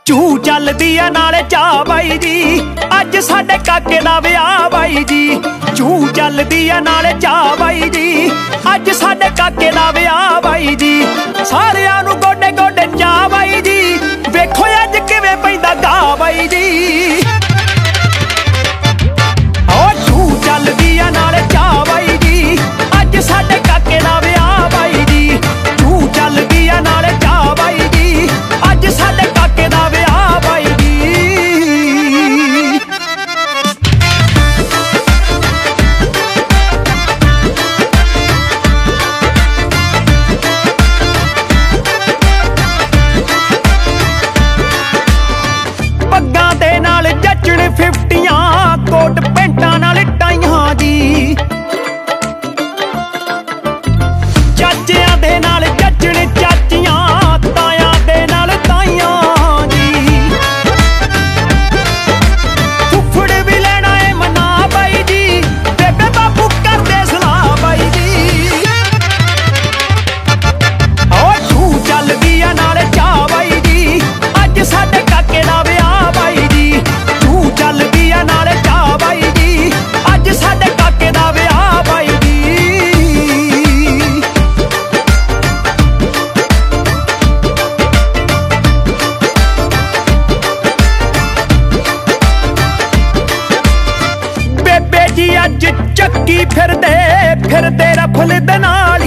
ਚੂ ਚੱਲਦੀ ਆ ਨਾਲੇ ਚਾਹ ਬਾਈ ਜੀ, ਅੱਜ ਸਾਡੇ ਕਾਕੇ ਦਾ ਵਿਆਹ ਬਾਈ ਜੀ। ਚੂ ਚੱਲਦੀ ਆ ਨਾਲੇ ਚਾਹ ਬਾਈ ਜੀ, ਅੱਜ ਸਾਡੇ ਕਾਕੇ ਦਾ ਵਿਆਹ ਬਾਈ ਜੀ। ਸਾਰਿਆਂ ਨੂੰ ਗੋਡੇ ਗੋਡੇ ਚਾਹ ਬਾਈ ਜੀ, ਵੇਖੋ ਅੱਜ ਕਿਵੇਂ ਪੈਂਦਾ ਗਾ ਬਾਈ ਜੀ। ਓ ਚੂ ਚੱਲਦੀ ਆ ਨਾਲੇ ਚਾਹ ਬਾਈ ਜੀ, ਅੱਜ ਸਾਡੇ ਕਾਕੇ ਦਾ ਵਿਆਹ ਬਾਈ ਜੀ। ਚੂ ਚੱਲਦੀ ਆ ਨਾਲੇ ਚਾਹ ਬਾਈ ਜੀ, ਅੱਜ ਸਾਡੇ ਕਾਕੇ ਦਾ ਵਿਆਹ ਬਾਈ ਜੀ। ਪੱਗਾਂ ਦੇ ਨਾਲ ਜੱਚਣ 50 ਕੋਟ ਪੈਂਟਾਂ ਨਾਲ ਟਾਈਆਂ ਜੀ। ਚਾਚਿਆਂ ਦੇ ਨਾਲ ਜੱਚਣ ਚਾਚੀਆਂ, ਤਾਇਆਂ ਦੇ ਨਾਲ ਤਾਈਆਂ ਜੀ। ਫੁੱਫੜ ਵੀ ਲੈਣਾ ਏ ਮਨਾ ਬਾਈ ਜੀ, ਬੇਬੇ ਬਾਪੂ ਕਰਦੇ ਸਲਾਹ ਬਾਈ ਜੀ। ਓ ਤੂੰ ਚੱਲਦੀ ਆ ਨਾਲੇ ਚਾਹ ਬਾਈ ਜੀ, ਅੱਜ ਸਾਡੇ ਕਾਕੇ ਦਾ ਵਿਆਹ ਬਾਈ ਜੀ। ਤੂੰ ਚੱਲਦੀ ਆ ਨਾਲੇ ਚਾਹ ਬਾਈ ਜੀ, ਅੱਜ ਸਾਡੇ ਕਾਕੇ ਦਾ ਵਿਆਹ ਬਾਈ ਜੀ। ਬੇਬੇ ਜੀ ਅੱਜ ਚੱਕੀ ਫਿਰਦੇ ਰਫਲ ਦੇ ਨਾਲ